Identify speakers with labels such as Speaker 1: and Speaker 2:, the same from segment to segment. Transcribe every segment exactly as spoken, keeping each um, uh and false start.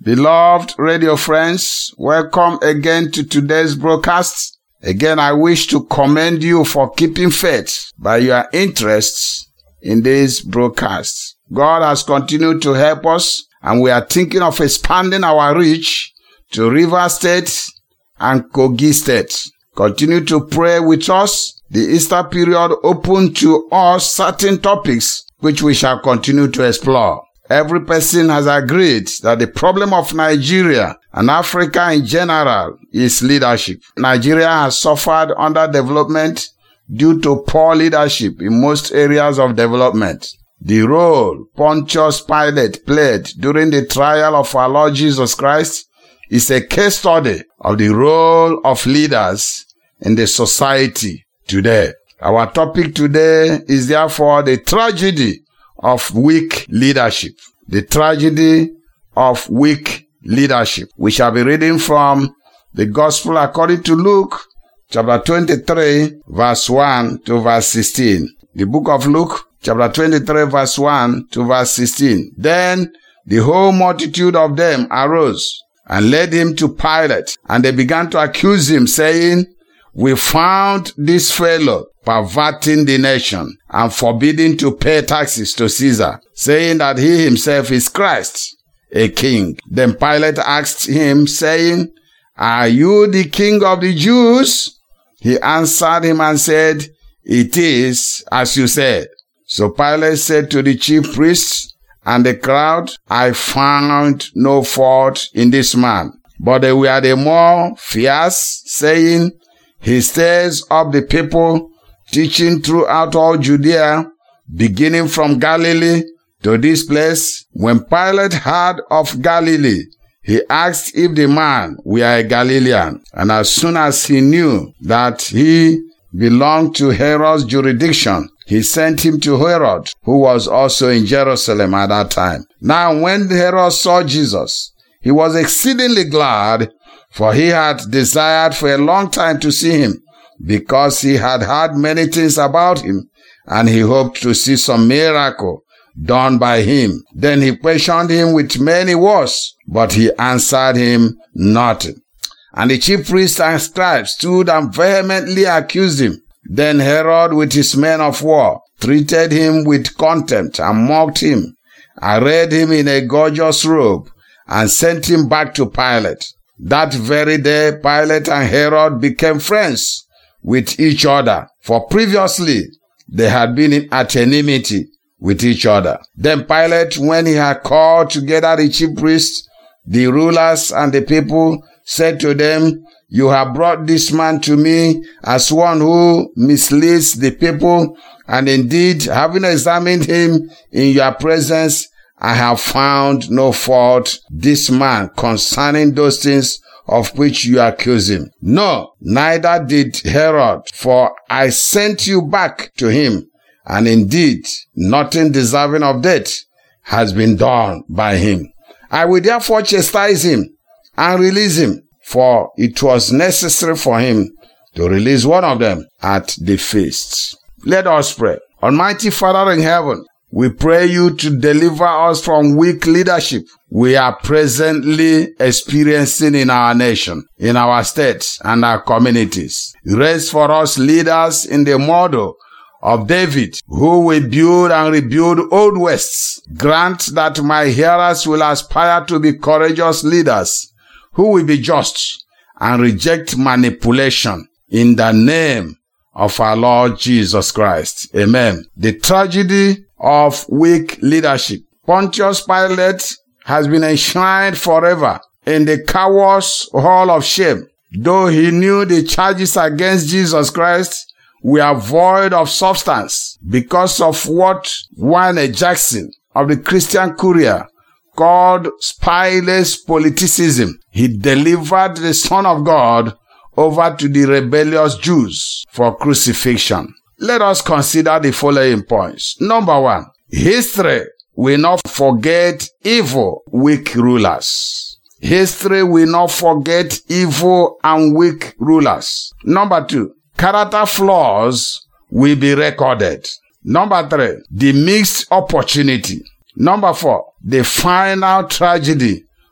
Speaker 1: Beloved radio friends, welcome again to today's broadcast. Again, I wish to commend you for keeping faith by your interests in this broadcast. God has continued to help us, and we are thinking of expanding our reach to Rivers State and Kogi State. Continue to pray with us. The Easter period opened to us certain topics which we shall continue to explore. Every person has agreed that the problem of Nigeria and Africa in general is leadership. Nigeria has suffered underdevelopment due to poor leadership in most areas of development. The role Pontius Pilate played during the trial of our Lord Jesus Christ is a case study of the role of leaders in the society today. Our topic today is therefore the tragedy of weak leadership. The tragedy of weak leadership. We shall be reading from the Gospel according to Luke, chapter twenty-three, verse one to verse sixteen. The book of Luke, chapter twenty-three, verse one to verse sixteen. Then the whole multitude of them arose and led him to Pilate, and they began to accuse him, saying, "We found this fellow perverting the nation and forbidding to pay taxes to Caesar, saying that he himself is Christ, a king." Then Pilate asked him, saying, "Are you the king of the Jews?" He answered him and said, "It is as you said." So Pilate said to the chief priests and the crowd, "I found no fault in this man." But they were the more fierce, saying, "He stirs up the people, teaching throughout all Judea, beginning from Galilee to this place." When Pilate heard of Galilee, he asked if the man were a Galilean. And as soon as he knew that he belonged to Herod's jurisdiction, he sent him to Herod, who was also in Jerusalem at that time. Now when Herod saw Jesus, he was exceedingly glad, for he had desired for a long time to see him, because he had heard many things about him, and he hoped to see some miracle done by him. Then he questioned him with many words, but he answered him nothing. And the chief priests and scribes stood and vehemently accused him. Then Herod, with his men of war, treated him with contempt and mocked him, arrayed him in a gorgeous robe, and sent him back to Pilate. That very day Pilate and Herod became friends with each other, for previously they had been at enmity with each other. Then Pilate, when he had called together the chief priests, the rulers, and the people, said to them, "You have brought this man to me as one who misleads the people, and indeed, having examined him in your presence, I have found no fault this man concerning those things of which you accuse him. No, neither did Herod, for I sent you back to him, and indeed nothing deserving of death has been done by him. I will therefore chastise him and release him, for it was necessary for him to release one of them at the feast." Let us pray. Almighty Father in heaven, we pray you to deliver us from weak leadership we are presently experiencing in our nation, in our states, and our communities. Raise for us leaders in the model of David, who will build and rebuild old wastes. Grant that my hearers will aspire to be courageous leaders, who will be just and reject manipulation, in the name of our Lord Jesus Christ. Amen. The tragedy of weak leadership. Pontius Pilate has been enshrined forever in the coward's hall of shame. Though he knew the charges against Jesus Christ were void of substance, because of what Warner Jackson of the Christian Courier called spineless politicism, he delivered the Son of God over to the rebellious Jews for crucifixion. Let us consider the following points. Number one, history will not forget evil, weak rulers. History will not forget evil and weak rulers. Number two, character flaws will be recorded. Number three, the mixed opportunity. Number four, the final tragedy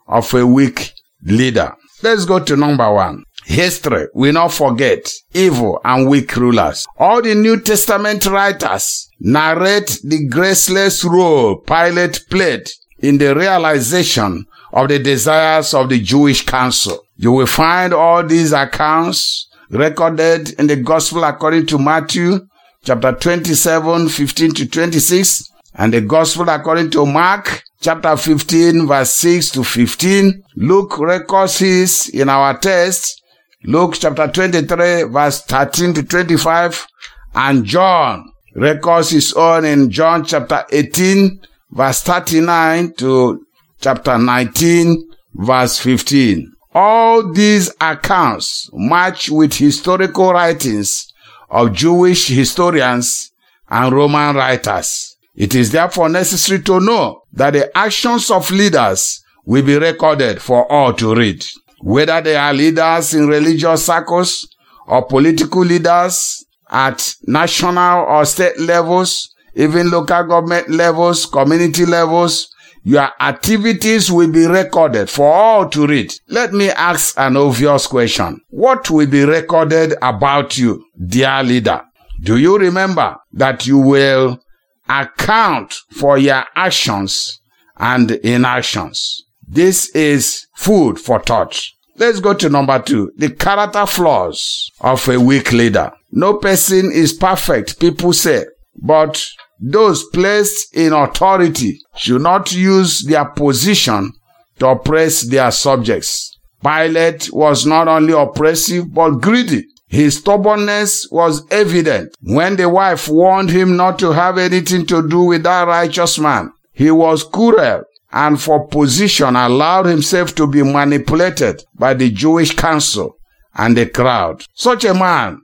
Speaker 1: of a weak leader. Let's go to number one. History will not forget evil and weak rulers. All the New Testament writers narrate the graceless role Pilate played in the realization of the desires of the Jewish council. You will find all these accounts recorded in the Gospel according to Matthew, chapter twenty-seven, fifteen to twenty-six, and the Gospel according to Mark, chapter fifteen, verse six to fifteen. Luke records his in our text, Luke chapter twenty-three, verse thirteen to twenty-five, and John records his own in John chapter eighteen, verse thirty-nine to chapter nineteen, verse fifteen. All these accounts match with historical writings of Jewish historians and Roman writers. It is therefore necessary to know that the actions of leaders will be recorded for all to read. Whether they are leaders in religious circles or political leaders at national or state levels, even local government levels, community levels, your activities will be recorded for all to read. Let me ask an obvious question. What will be recorded about you, dear leader? Do you remember that you will account for your actions and inactions? This is food for thought. Let's go to number two, the character flaws of a weak leader. No person is perfect, people say, but those placed in authority should not use their position to oppress their subjects. Pilate was not only oppressive but greedy. His stubbornness was evident. When the wife warned him not to have anything to do with that righteous man, he was cruel and for position allowed himself to be manipulated by the Jewish council and the crowd. Such a man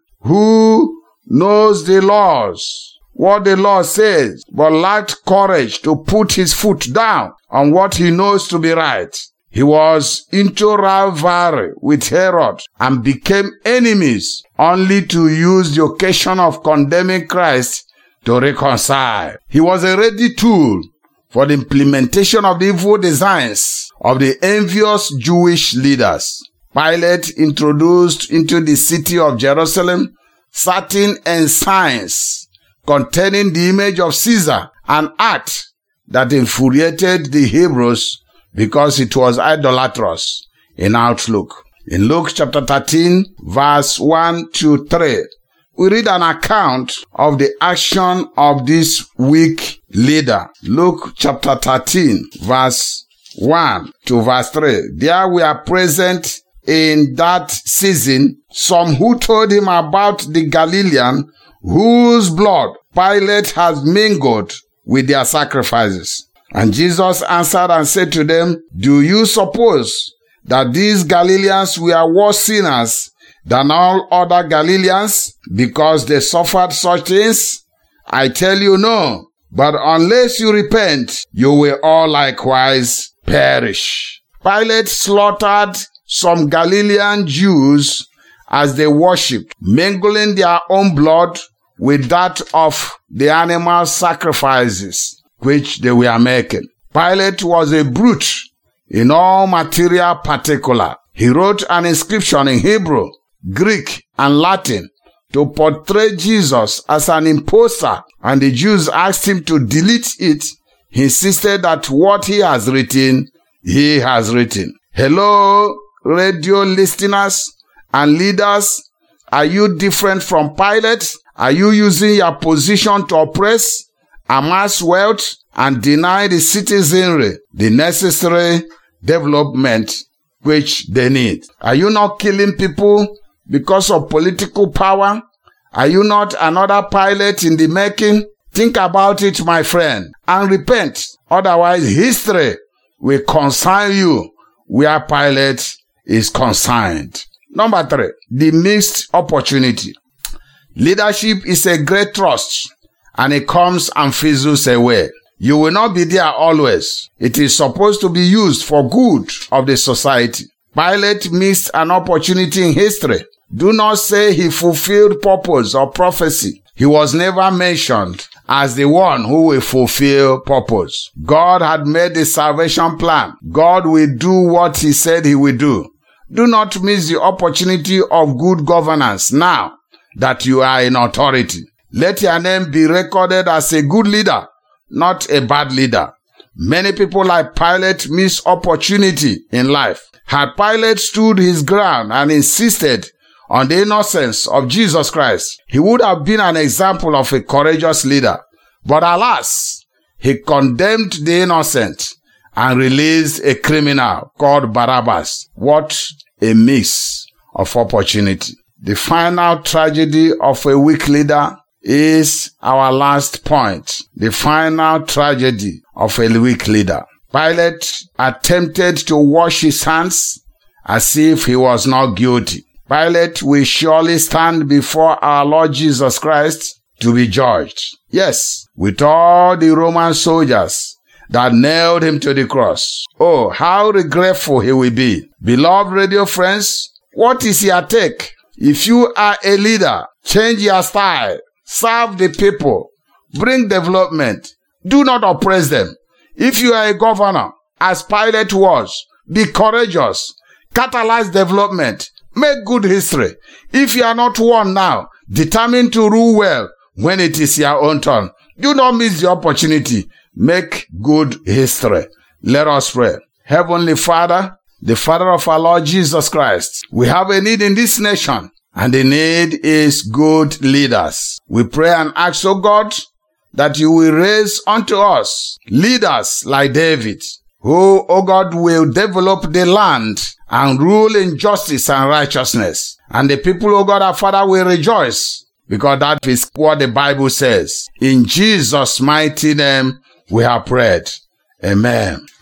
Speaker 1: who knows the laws, what the law says, but lacked courage to put his foot down on what he knows to be right. He was into rivalry with Herod and became enemies only to use the occasion of condemning Christ to reconcile. He was a ready tool for the implementation of the evil designs of the envious Jewish leaders. Pilate introduced into the city of Jerusalem certain ensigns containing the image of Caesar, an act that infuriated the Hebrews because it was idolatrous in outlook. In Luke chapter thirteen, verse one to three, we read an account of the action of this weak leader. Luke chapter thirteen, verse one to verse three. There we are present in that season some who told him about the Galilean whose blood Pilate has mingled with their sacrifices. And Jesus answered and said to them, do you suppose that these Galileans were worse sinners than all other Galileans because they suffered such things? I tell you no, but unless you repent, you will all likewise perish. Pilate slaughtered some Galilean Jews as they worshipped, mingling their own blood with that of the animal sacrifices which they were making. Pilate was a brute in all material particular. He wrote an inscription in Hebrew, Greek, and Latin to portray Jesus as an impostor, and the Jews asked him to delete it. He insisted that what he has written, he has written. Hello, radio listeners and leaders. Are you different from Pilate? Are you using your position to oppress, amass wealth, and deny the citizenry the necessary development which they need? Are you not killing people because of political power? Are you not another Pilate in the making? Think about it, my friend, and repent. Otherwise, history will consign you where Pilate is consigned. Number three, the missed opportunity. Leadership is a great trust, and it comes and fizzles away. You will not be there always. It is supposed to be used for good of the society. Pilate missed an opportunity in history. Do not say he fulfilled purpose or prophecy. He was never mentioned as the one who will fulfill purpose. God had made the salvation plan. God will do what he said he will do. Do not miss the opportunity of good governance now that you are in authority. Let your name be recorded as a good leader, not a bad leader. Many people like Pilate miss opportunity in life. Had Pilate stood his ground and insisted on the innocence of Jesus Christ, he would have been an example of a courageous leader. But alas, he condemned the innocent and released a criminal called Barabbas. What a miss of opportunity. The final tragedy of a weak leader is our last point. The final tragedy of a weak leader. Pilate attempted to wash his hands as if he was not guilty. Pilate will surely stand before our Lord Jesus Christ to be judged. Yes, with all the Roman soldiers that nailed him to the cross. Oh, how regretful he will be. Beloved radio friends, what is your take? If you are a leader, change your style. Serve the people. Bring development. Do not oppress them. If you are a governor, as Pilate was, be courageous. Catalyze development. Make good history. If you are not one now, determined to rule well when it is your own turn. Do not miss the opportunity. Make good history. Let us pray. Heavenly Father, the Father of our Lord Jesus Christ, we have a need in this nation, and the need is good leaders. We pray and ask, O God, that you will raise unto us leaders like David, who, O God, will develop the land and rule in justice and righteousness. And the people, O God, our Father, will rejoice, because that is what the Bible says. In Jesus' mighty name, we have prayed. Amen.